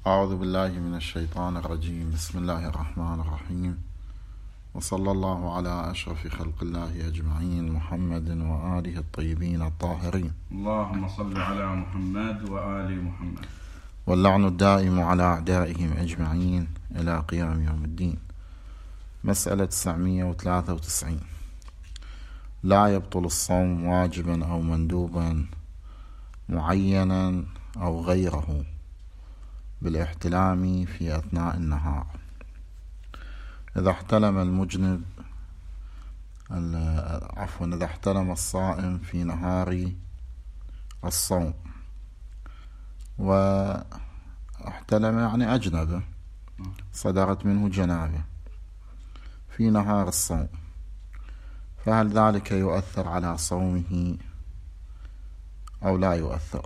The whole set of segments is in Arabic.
أعوذ بالله من الشيطان الرجيم. بسم الله الرحمن الرحيم، وصلى الله على أشرف خلق الله أجمعين، محمد وآله الطيبين الطاهرين. اللهم صل على محمد وآل محمد. واللعن الدائم على أعدائهم أجمعين إلى قيام يوم الدين. مسألة 993. لا يبطل الصوم واجبا أو مندوبا معينا أو غيره بالاحتلام في أثناء النهار. إذا احتلم المجنب إذا احتلم الصائم في نهار الصوم، واحتلم يعني أجنبه، صدرت منه جنابه في نهار الصوم، فهل ذلك يؤثر على صومه أو لا يؤثر؟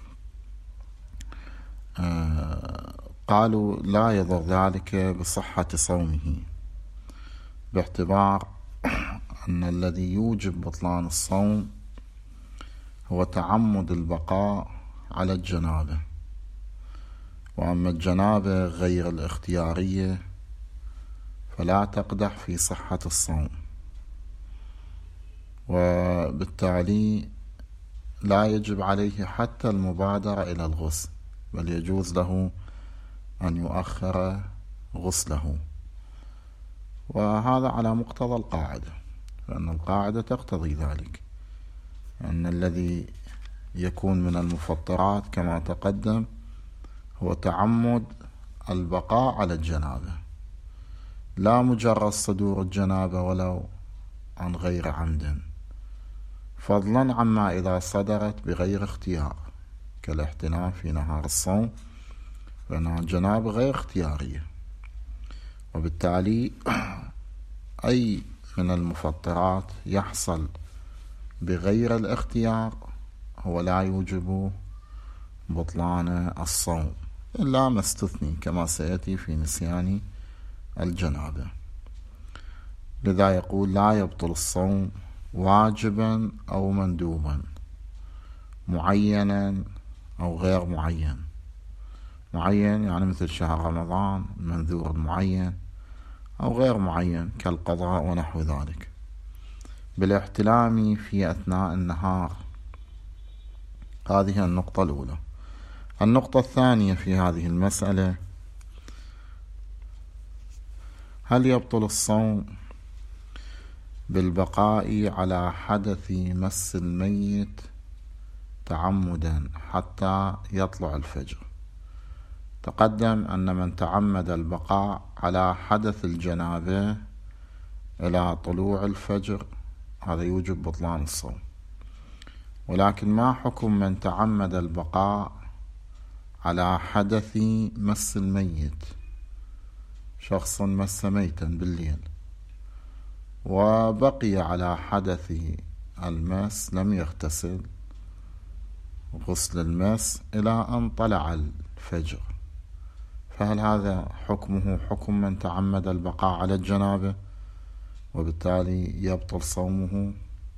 قالوا لا يضر ذلك بصحة صومه، باعتبار أن الذي يوجب بطلان الصوم هو تعمد البقاء على الجنابة، وأما الجنابة غير الاختيارية فلا تقدح في صحة الصوم، وبالتالي لا يجب عليه حتى المبادرة إلى الغسل، بل يجوز له أن يؤخر غسله. وهذا على مقتضى القاعدة، لأن القاعدة تقتضي ذلك، أن الذي يكون من المفطرات كما تقدم هو تعمد البقاء على الجنابة، لا مجرد صدور الجنابة ولو عن غير عمد، فضلا عما إذا صدرت بغير اختيار كالاحتلام في نهار الصوم، فإنها الجنابة غير اختيارية، وبالتالي أي من المفطرات يحصل بغير الاختيار هو لا يوجب بطلان الصوم، إلا ما استثني كما سيأتي في نسيان الجنابة. لذا يقول لا يبطل الصوم واجبا أو مندوبا معينا أو غير معين. معين يعني مثل شهر رمضان، منذور معين، أو غير معين كالقضاء ونحو ذلك، بالاحتلام في أثناء النهار. هذه النقطة الأولى. النقطة الثانية في هذه المسألة: هل يبطل الصوم بالبقاء على حدث مس الميت تعمدا حتى يطلع الفجر؟ تقدم أن من تعمد البقاء على حدث الجنابة إلى طلوع الفجر هذا يوجب بطلان الصوم، ولكن ما حكم من تعمد البقاء على حدث مس الميت؟ شخص مس ميتا بالليل وبقي على حدث المس، لم يغتسل غسل المس إلى أن طلع الفجر، فهل هذا حكمه حكم من تعمد البقاء على الجنابة وبالتالي يبطل صومه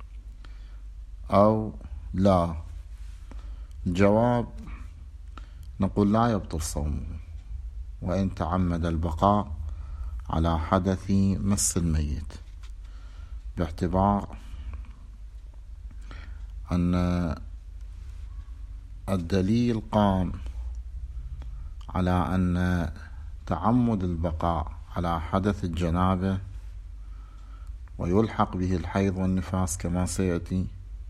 أو لا؟ الجواب: نقول لا يبطل صومه وإن تعمد البقاء على حدث مس الميت، باعتبار أن الدليل قام على أن تعمد البقاء على حدث الجنابة ويلحق به الحيض والنفاس كما سيأتي،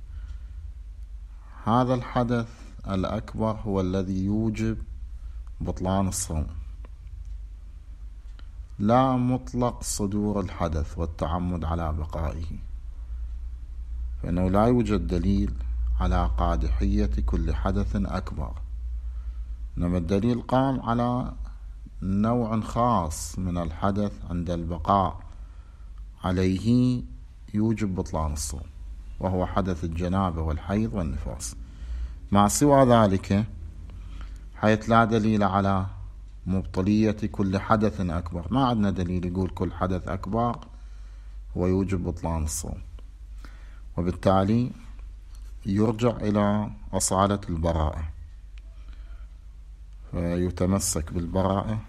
هذا الحدث الأكبر هو الذي يوجب بطلان الصوم، لا مطلق صدور الحدث والتعمد على بقائه، فإنه لا يوجد دليل على قادحية كل حدث أكبر، إنما الدليل قام على نوع خاص من الحدث عند البقاء عليه يوجب بطلان الصوم، وهو حدث الجنابة والحيض والنفاس. ما سوى ذلك حيث لا دليل على مبطلية كل حدث أكبر، ما عندنا دليل يقول كل حدث أكبر هو يوجب بطلان الصوم، وبالتالي يرجع إلى أصالة البراءة، فيتمسك بالبراءة،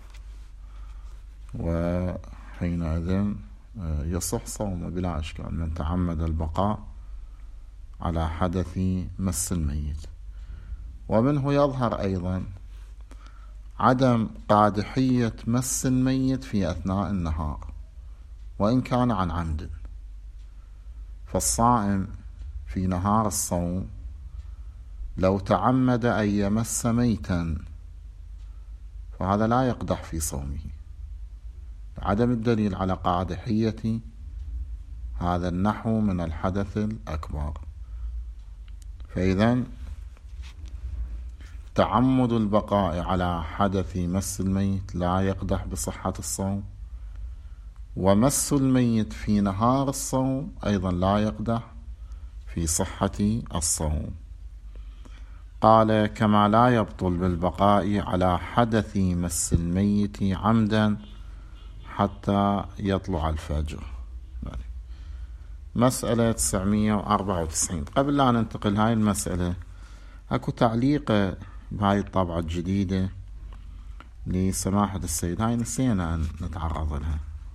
وحينئذ يصح صومه بلا إشكال من تعمد البقاء على حدث مس الميت. ومنه يظهر أيضا عدم قادحية مس الميت في أثناء النهار وإن كان عن عمد. فالصائم في نهار الصوم لو تعمد أن يمس ميتا فهذا لا يقدح في صومه، عدم الدليل على قادحية هذا النحو من الحدث الأكبر. فإذا تعمد البقاء على حدث مس الميت لا يقدح بصحة الصوم، ومس الميت في نهار الصوم أيضا لا يقدح في صحة الصوم. قال: كما لا يبطل بالبقاء على حدث مس الميت عمدا حتى يطلع الفجر. مسألة 994. قبل لا ننتقل هاي المسألة، اكو تعليق بهاي الطبعة الجديدة لسماحة السيد، هاي نسينا أن نتعرض لها.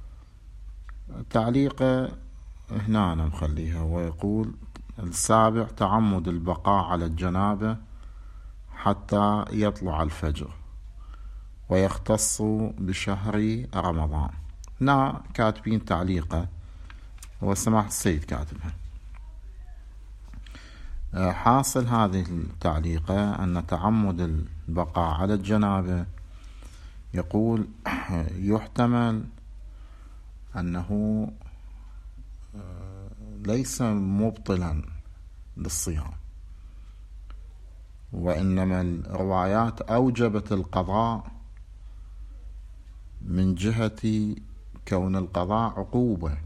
تعليق هنا أنا مخليها، ويقول: 7 تعمد البقاء على الجنابة حتى يطلع الفجر ويختص بشهر رمضان. هنا كاتبين تعليقة وسماحة السيد كاتبها. حاصل هذه التعليقة أن تعمد البقاء على الجنابة، يقول يحتمل أنه ليس مبطلا للصيام، وإنما الروايات أوجبت القضاء من جهة كون القضاء عقوبة،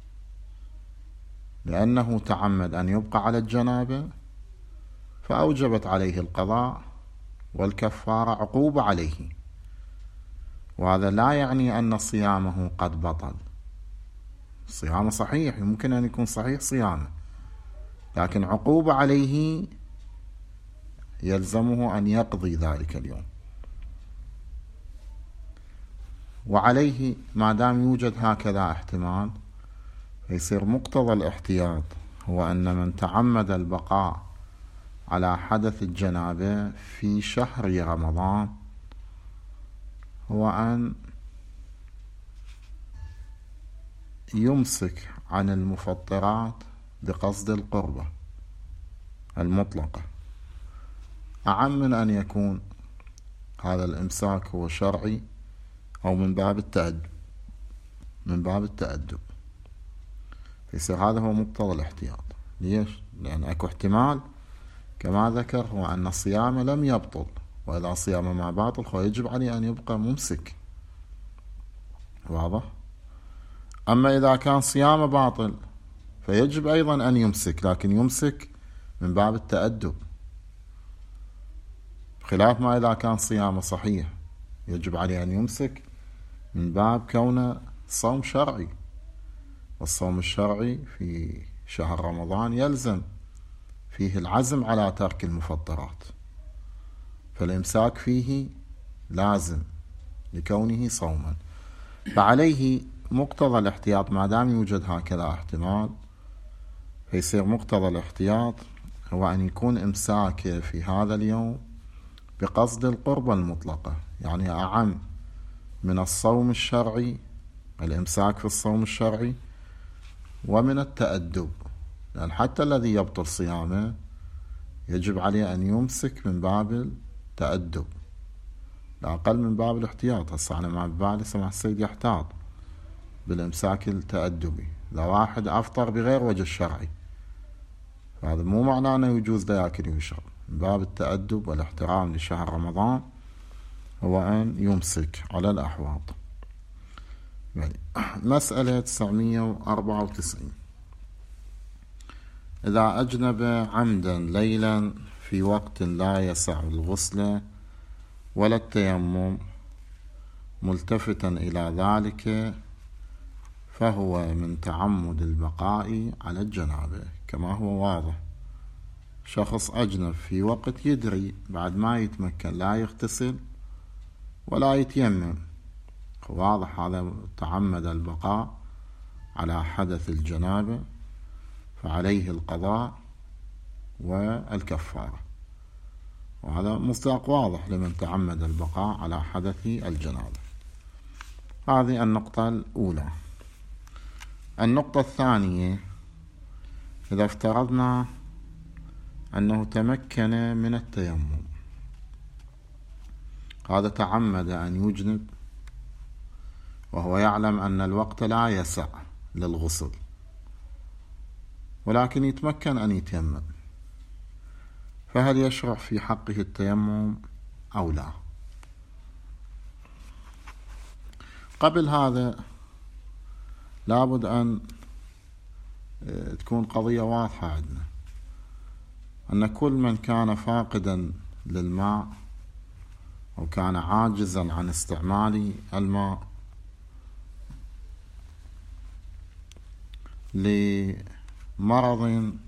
لأنه تعمد أن يبقى على الجنابة فأوجبت عليه القضاء والكفارة عقوبة عليه. وهذا لا يعني أن صيامه قد بطل، صيامه صحيح، يمكن أن يكون صحيح صيامه، لكن عقوبة عليه يلزمه أن يقضي ذلك اليوم. وعليه ما دام يوجد هكذا احتمال، فيصير مقتضى الاحتياط هو أن من تعمد البقاء على حدث الجنابة في شهر رمضان هو أن يمسك عن المفطرات بقصد القربة المطلقة، أعم من أن يكون هذا الإمساك هو شرعي أو من باب التأدب. فيصير هذا هو مقتضى الاحتياط. ليش؟ لأن أكو احتمال كما ذكر هو أن الصيام لم يبطل، وإذا صيام ما باطل فيجب عليه أن يبقى ممسك. واضح؟ أما إذا كان صيام باطل فيجب أيضا أن يمسك، لكن يمسك من باب التأدب، خلاف ما إذا كان صيامه صحيح يجب عليه أن يمسك من باب كونه صوم شرعي، والصوم الشرعي في شهر رمضان يلزم فيه العزم على ترك المفطرات، فالإمساك فيه لازم لكونه صوما. فعليه مقتضى الاحتياط ما دام يوجد هكذا احتمال، فيصير مقتضى الاحتياط هو أن يكون إمساكه في هذا اليوم بقصد القربة المطلقة، يعني أعم من الصوم الشرعي، الإمساك في الصوم الشرعي، ومن التأدب، لأن حتى الذي يبطل صيامه يجب عليه أن يمسك من باب التأدب، لا أقل من باب الاحتياط. هسه أنا ما ببالي سمح السيد يحتاط بالإمساك التأدبي، إذا واحد أفطر بغير وجه الشرعي فهذا مو معناه أنه يجوز لا يأكل ويشرب. من باب التأدب والاحترام لشهر رمضان هو أن يمسك على الأحواض. مسألة 994. إذا أجنب عمدا ليلا في وقت لا يسع الغسل ولا التيمم ملتفتا إلى ذلك فهو من تعمد البقاء على الجنابة، كما هو واضح. شخص أجنب في وقت يدري بعد ما يتمكن لا يغتسل ولا يتيمم. واضح هذا تعمد البقاء على حدث الجنابة، فعليه القضاء والكفارة، وهذا مصداق واضح لمن تعمد البقاء على حدث الجنابة. هذه النقطة الأولى. النقطة الثانية، إذا افترضنا أنه تمكن من التيمم، هذا تعمد أن يجنب وهو يعلم أن الوقت لا يسع للغسل، ولكن يتمكن أن يتيمم، فهل يشرع في حقه التيمم أو لا؟ قبل هذا لابد أن تكون قضية واضحة عندنا، أن كل من كان فاقدا للماء أو كان عاجزا عن استعمال الماء لمرض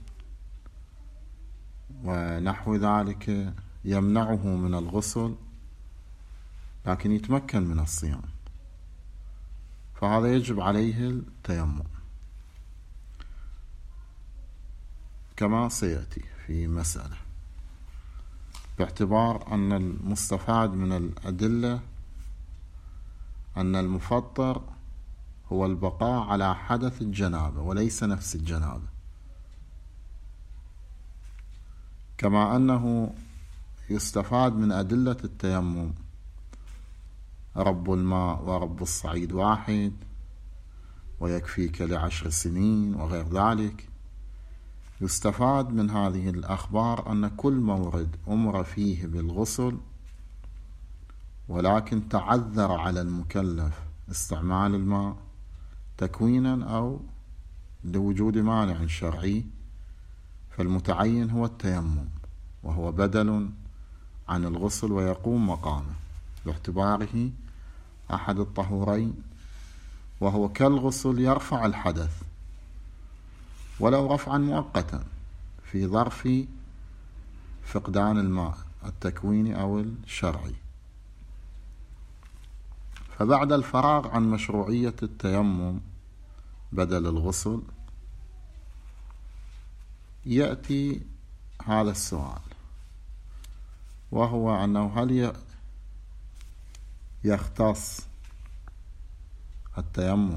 ونحو ذلك يمنعه من الغسل لكن يتمكن من الصيام، فهذا يجب عليه التيمم كما سيأتي في مسألة، باعتبار أن المستفاد من الأدلة أن المفطر هو البقاء على حدث الجنابة وليس نفس الجنابة، كما أنه يستفاد من أدلة التيمم رب الماء ورب الصعيد واحد ويكفيك ل10 سنين وغير ذلك. يستفاد من هذه الأخبار أن كل مورد أمر فيه بالغسل ولكن تعذر على المكلف استعمال الماء تكوينا أو لوجود مانع شرعي، فالمتعين هو التيمم، وهو بدل عن الغسل ويقوم مقامه باعتباره أحد الطهورين، وهو كالغسل يرفع الحدث ولو رفعا مؤقتا في ظرف فقدان الماء التكويني أو الشرعي. فبعد الفراغ عن مشروعية التيمم بدل الغسل يأتي هذا السؤال، وهو أنه هل يختص التيمم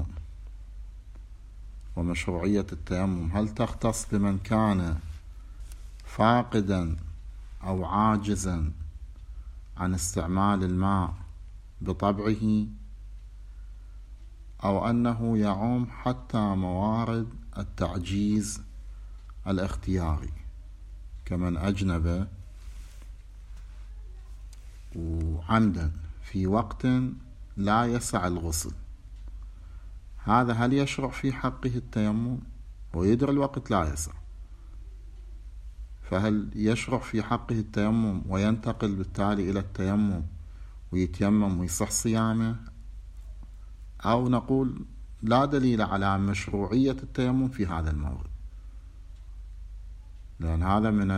ومشروعية التيمم هل تختص بمن كان فاقدا أو عاجزا عن استعمال الماء بطبعه، أو أنه يعم حتى موارد التعجيز الاختياري كمن أجنب وعمدا في وقت لا يسع الغسل؟ هذا هل يشرع في حقه التيمم ويدري الوقت لا يسع؟ فهل يشرع في حقه التيمم وينتقل بالتالي إلى التيمم ويتيمم ويصح صيامه، أو نقول لا دليل على مشروعية التيمم في هذا المورد، لأن هذا من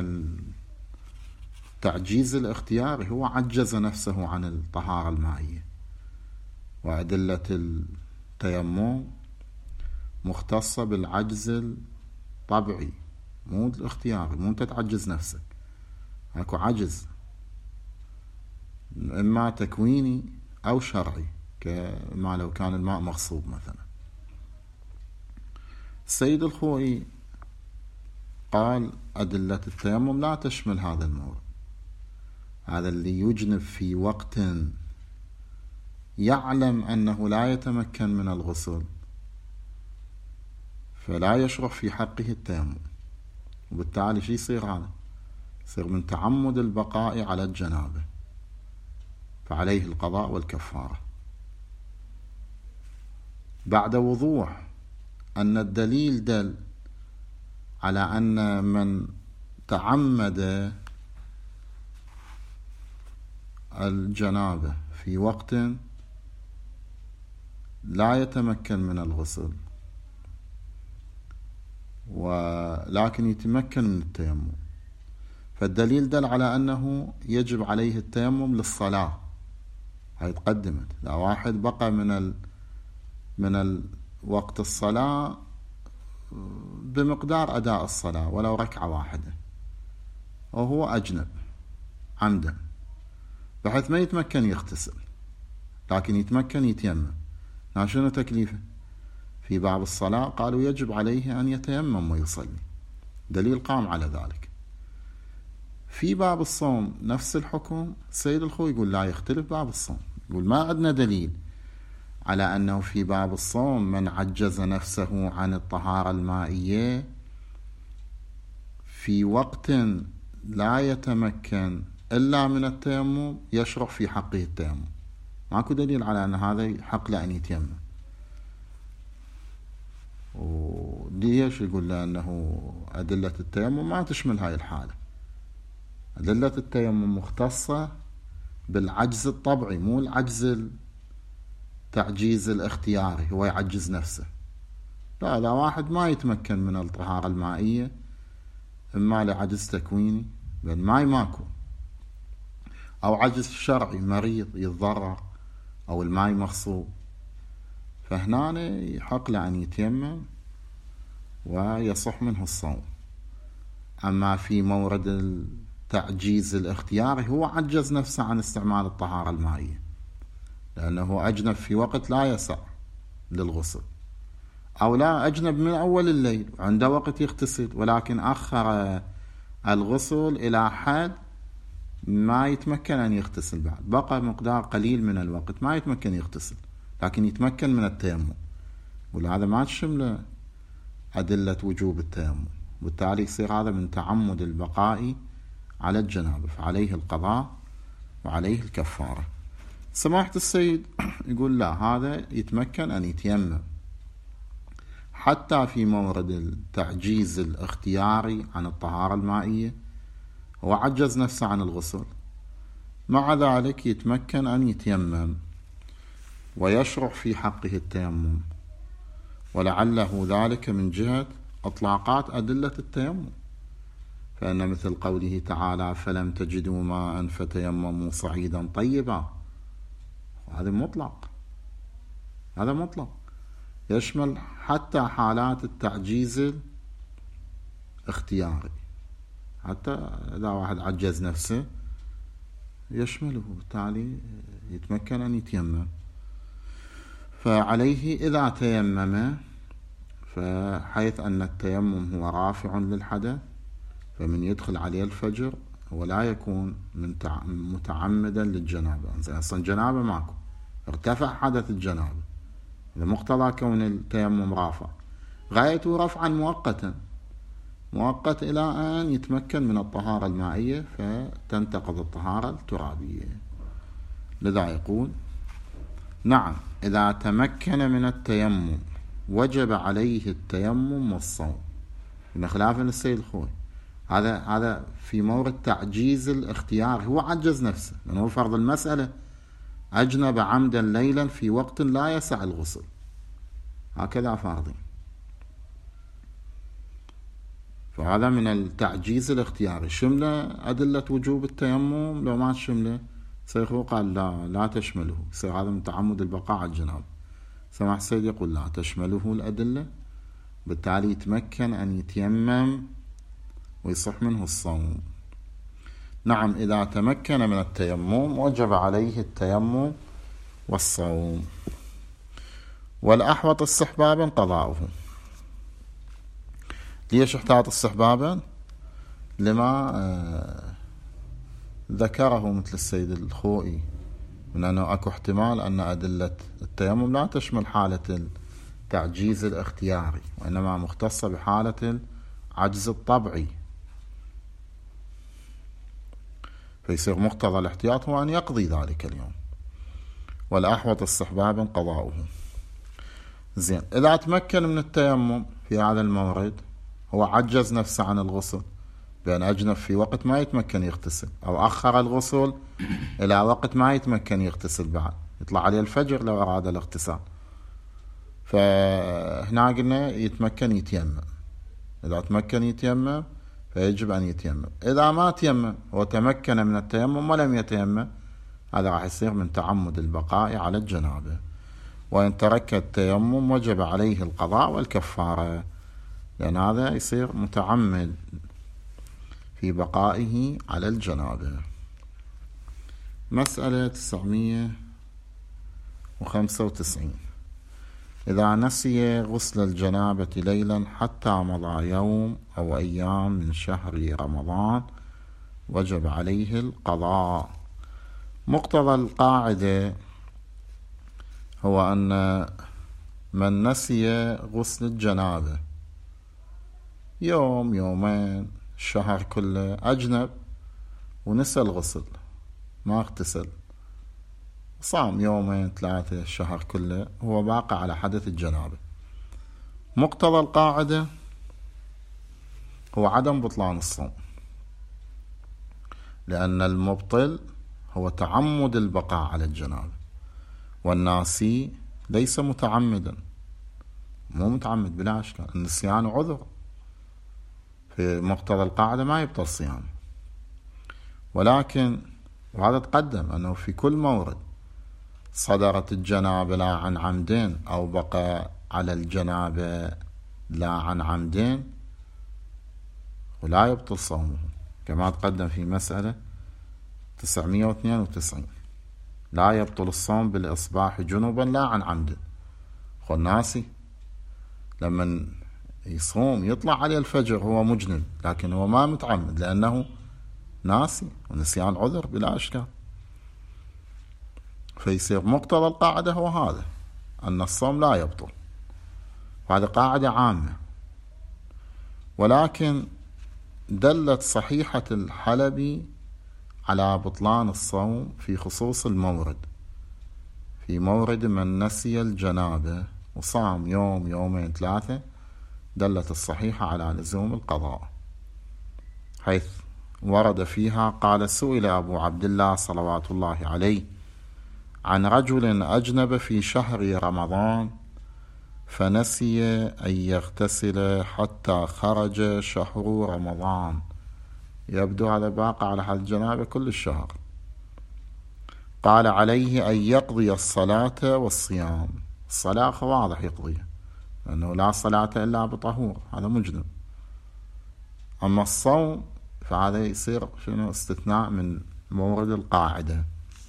التعجيز الاختياري، هو عجز نفسه عن الطهارة المائية، وأدلة التيمم مختصة بالعجز الطبيعي مو الاختياري، مو انت تعجز نفسك، اكو عجز اما تكويني او شرعي كما لو كان الماء مغصوب مثلا. السيد الخوئي قال أدلة التيمم لا تشمل هذا المورد، هذا اللي يجنب في وقت يعلم أنه لا يتمكن من الغسل فلا يشرع في حقه التيمم، وبالتالي شو يصير؟ هذا يصير من تعمد البقاء على الجنابة، فعليه القضاء والكفارة بعد وضوح أن الدليل دل على أن من تعمد الجنابة في وقت لا يتمكن من الغسل ولكن يتمكن من التيمم، فالدليل دل على أنه يجب عليه التيمم للصلاة هاي تقدمت. إذا واحد بقى من وقت الصلاة بمقدار أداء الصلاة ولو ركعة واحدة وهو أجنب عمدا، بحيث ما يتمكن يغتسل لكن يتمكن يتيمم، شنو تكليفه؟ في باب الصلاة قالوا يجب عليه أن يتيمم ويصلي، دليل قام على ذلك. في باب الصوم نفس الحكم. سيد الخوي يقول لا، يختلف باب الصوم، يقول ما عندنا دليل على أنه في باب الصوم من عجز نفسه عن الطهارة المائية في وقت لا يتمكن إلا من التيمم يشرع في حقه التيمم. ماكو دليل على أن هذا حق لأن يتيمم. وليش يقول لأنه أدلة التيمم ما تشمل هاي الحالة. أدلة التيمم مختصة بالعجز الطبعي، مو العجز التعجيز الاختياري، هو يعجز نفسه. لا، إذا واحد ما يتمكن من الطهارة المائية إما لعجز تكويني بل ماي ماكو، أو عجز شرعي مريض يتضرر، أو الماي مغصوب، فهنا يحق له أن يتيمم ويصح منه الصوم. أما في مورد التعجيز الاختياري هو عجز نفسه عن استعمال الطهارة المائية لأنه أجنب في وقت لا يسع للغسل، أو لا أجنب من أول الليل عنده وقت يغتسل ولكن أخر الغسل إلى حد ما يتمكن أن يغتسل، بعد بقى مقدار قليل من الوقت ما يتمكن يغتسل لكن يتمكن من التيمم، وهذا ما تشمل أدلة وجوب التيمم، وبالتالي يصير هذا من تعمد البقاء على الجنابة، فعليه القضاء وعليه الكفارة. سماحة السيد يقول لا، هذا يتمكن أن يتيمم حتى في مورد التعجيز الاختياري عن الطهارة المائية، هو عجز نفسه عن الغسل، مع ذلك يتمكن أن يتيمم ويشرع في حقه التيمم، ولعله ذلك من جهة إطلاقات أدلة التيمم، فإن مثل قوله تعالى فلم تجدوا ماء فتيمموا صعيدا طيبا، هذا مطلق، هذا مطلق يشمل حتى حالات التعجيز الاختياري، حتى إذا واحد عجز نفسه يشمله، بالتالي يتمكن أن يتيمم. فعليه إذا تيمم، فحيث أن التيمم هو رافع للحدث، فمن يدخل عليه الفجر هو لا يكون متعمدا للجنابة، أصلا جنابة ماكو، ارتفع حدث الجنابة، هذا مقتضى كون التيمم رافع، غايته رفعا مؤقتا، مؤقت إلى أن يتمكن من الطهارة المائية فتنتقض الطهارة الترابية. لذا يقول نعم، إذا تمكن من التيمم وجب عليه التيمم والصوم، من خلاف السيد الخوي. هذا في مورد تعجيز الاختيار، هو عجز نفسه لأنه فرض المسألة أجنب عمدا ليلا في وقت لا يسع الغسل، هكذا فرضي، فهذا من التعجيز الاختياري. شمله أدلة وجوب التيمم؟ لو ما تشمله سيخو قال لا تشمله، يصير هذا من تعمد البقاء على الجناب. سمح السيد يقول لا تشمله الأدلة، بالتالي يتمكن أن يتيمم ويصح منه الصوم. نعم، إذا تمكن من التيمم وجب عليه التيمم والصوم، والأحوط استحبابا قضاؤه. ليش احتاط استحبابا؟ لما ذكره مثل السيد الخوئي من أنه أكو احتمال أن أدلة التيمم لا تشمل حالة التعجيز الاختياري، وإنما مختصة بحالة العجز الطبعي، فيصير مقتضى الاحتياط هو أن يقضي ذلك اليوم، والأحوط استحبابا قضاؤه. زين، إذا تمكن من التيمم في هذا المورد، هو عجز نفسه عن الغسل بأن أجنب في وقت ما يتمكن يغتسل، أو أخر الغسل إلى وقت ما يتمكن يغتسل، بعد يطلع عليه الفجر لو أراد الاغتسال، فهنا قلنا يتمكن يتيمم. إذا تمكن يتيمم فيجب أن يتيمم. إذا ما تيمم وتمكن من التيمم ولم يتيمم، هذا راح يصير من تعمد البقاء على الجنابة. وإن ترك التيمم وجب عليه القضاء والكفارة، لأن هذا يصير متعمد في بقائه على الجنابة. مسألة 995: إذا نسي غسل الجنابة ليلا حتى مضى يوم أو أيام من شهر رمضان وجب عليه القضاء. مقتضى القاعدة هو أن من نسي غسل الجنابة يوم يومين الشهر كله أجنب ونسى الغسل، ما اغتسل، صام يومين ثلاثة الشهر كله، هو باقي على حدث الجنابة. مقتضى القاعدة هو عدم بطلان الصوم، لأن المبطل هو تعمد البقاء على الجنابة، والناسي ليس متعمدا، مو متعمد بلا أشكال، النسيان عذر، في مقتضى القاعدة ما يبطل صيام. ولكن وهذا تقدم أنه في كل مورد صدرت الجنابة لا عن عمدين أو بقى على الجنابة لا عن عمدين ولا يبطل صومه، كما تقدم في مسألة 992: لا يبطل الصوم بالإصباح جنوبا لا عن عمد. ناسي لما يصوم يطلع عليه الفجر هو مجنب، لكن هو ما متعمد لأنه ناسي، ونسيان عذر بلا أشكال. فيصير مقتضى القاعدة هو هذا، أن الصوم لا يبطل، وهذه قاعدة عامة. ولكن دلت صحيحة الحلبي على بطلان الصوم في خصوص المورد، في مورد من نسي الجنابة وصام يوم يومين ثلاثة، دلت الصحيحة على لزوم القضاء، حيث ورد فيها قال: سئل أبو عبد الله صلوات الله عليه عن رجل أجنب في شهر رمضان فنسي أن يغتسل حتى خرج شهر رمضان. يبدو هذا باقي على حد الجنابة كل الشهر. قال: عليه أن يقضي الصلاة والصيام. الصلاة واضح يقضيها، لأنه لا صلاة إلا بطهور، هذا مجنب. أما الصوم فهذا يصير استثناء من مورد القاعدة،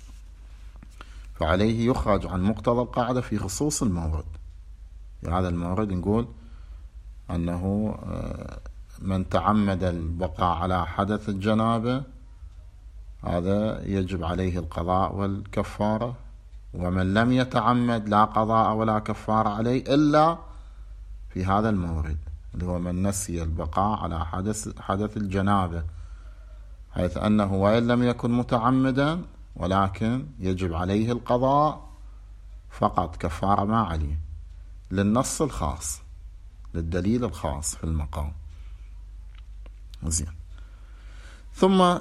فعليه يخرج عن مقتضى القاعدة في خصوص المورد. في هذا المورد نقول أنه من تعمد البقاء على حدث الجنابة هذا يجب عليه القضاء والكفارة، ومن لم يتعمد لا قضاء ولا كفارة عليه إلا في هذا المورد اللي هو من نسي البقاء على حدث الجنابة، حيث أنه وإن لم يكن متعمدا ولكن يجب عليه القضاء فقط، كفارة ما عليه، للنص الخاص، للدليل الخاص في المقام. زين. ثم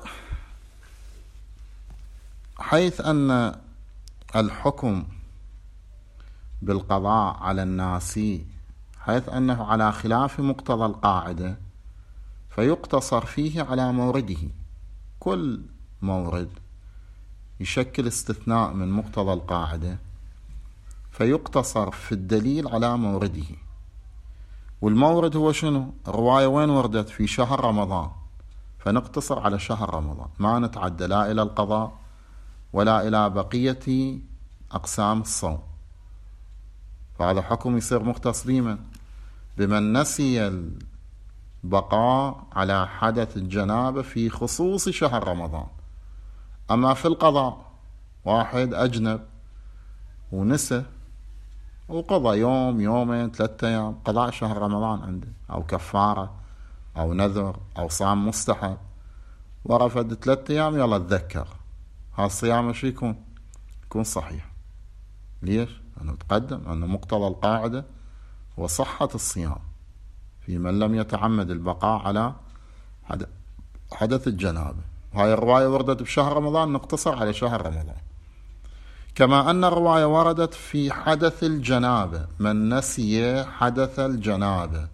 حيث أن الحكم بالقضاء على الناسي حيث أنه على خلاف مقتضى القاعدة، فيقتصر فيه على مورده. كل مورد يشكل استثناء من مقتضى القاعدة، فيقتصر في الدليل على مورده. والمورد هو شنو؟ الرواية وين وردت؟ في شهر رمضان، فنقتصر على شهر رمضان، ما نتعدى لا إلى القضاء ولا إلى بقية أقسام الصوم. فهذا حكم يصير مختص بمن نسي البقاء على حدث الجنابة في خصوص شهر رمضان. أما في القضاء واحد أجنب ونسى وقضى يوم يومين ثلاثة أيام، قضاء شهر رمضان عنده، أو كفارة أو نذر أو صام مستحب، ورفد 3 أيام يلا تذكر، هالصيام شو يكون صحيح. ليش؟ لأنه تقدم أن مقتضى القاعدة هو صحة الصيام في من لم يتعمد البقاء على حدث الجنابة. وهي الرواية وردت بشهر رمضان، نقتصر على شهر رمضان. كما أن الرواية وردت في حدث الجنابة، من نسي حدث الجنابة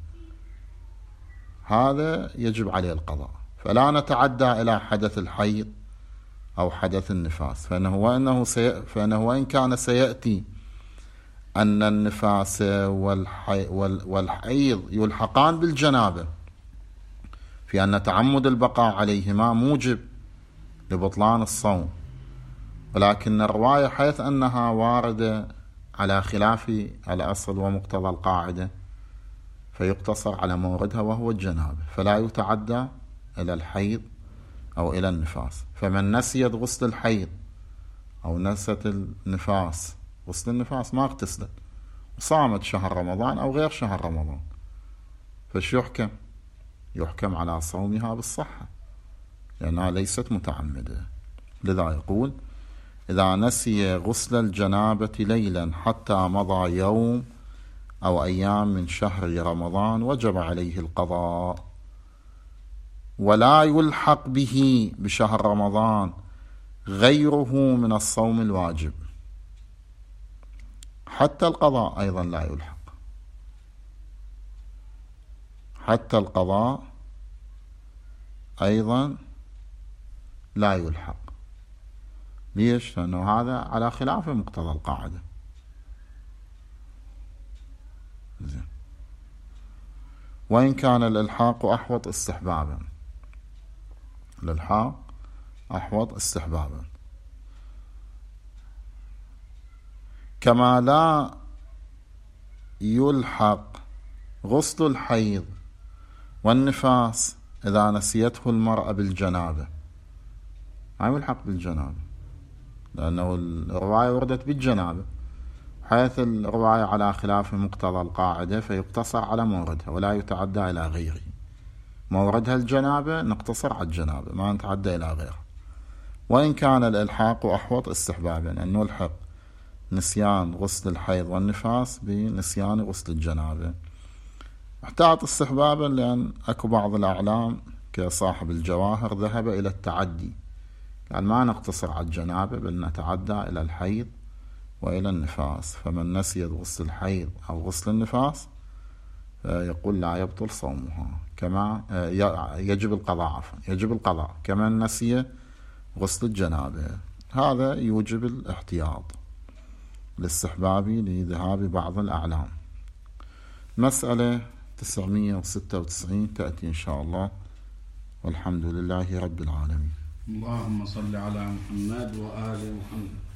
هذا يجب عليه القضاء، فلا نتعدى إلى حدث الحيض أو حدث النفاس، فإنه وإن كان سيأتي أن النفاس والحيض يلحقان بالجنابة في أن تعمد البقاء عليهما موجب لبطلان الصوم، ولكن الرواية حيث أنها واردة على خلاف الأصل ومقتضى القاعدة فيقتصر على موردها وهو الجنابة، فلا يتعدى إلى الحيض أو إلى النفاس. فمن نسيت غسل الحيض أو نسيت النفاس، غسل النفاس ما اغتسلت وصامت شهر رمضان أو غير شهر رمضان، فش يحكم؟ يحكم على صومها بالصحة لأنها ليست متعمدة. لذا يقول: إذا نسي غسل الجنابة ليلا حتى مضى يوم أو أيام من شهر رمضان وجب عليه القضاء، ولا يلحق به بشهر رمضان غيره من الصوم الواجب. حتى القضاء أيضا لا يلحق، حتى القضاء أيضا لا يلحق. ليش؟ لأنه هذا على خلاف مقتضى القاعدة. زين. وإن كان الإلحاق أحوط استحبابا، الإلحاق أحوط استحبابا، كما لا يلحق غسل الحيض والنفاس إذا نسيته المرأة بالجنابة. ما يلحق بالجنابة لأنه الرواية وردت بالجنابة، حيث الرواية على خلاف مقتضى القاعدة فيقتصر على موردها ولا يتعدى إلى غيره. موردها الجنابة نقتصر على الجنابة، ما نتعدى إلى غيرها. وإن كان الإلحاق أحوط استحبابا، أن نلحق نسيان غسل الحيض والنفاس بنسيان غسل الجنابة. احتاط استحبابا لأن أكو بعض الأعلام كصاحب الجواهر ذهب إلى التعدي، قال ما نقتصر على الجنابة بل نتعدى إلى الحيض وإلى النفاس، فمن نسيت غسل الحيض أو غسل النفاس يقول لا يبطل صومها، كما يجب القضاء، عفوا يجب القضاء كمن نسي غسل الجنابة. هذا يوجب الاحتياط الاستحباب لذهاب بعض الأعلام. مسألة 996 تأتي إن شاء الله، والحمد لله رب العالمين. اللهم صل على محمد وآل محمد.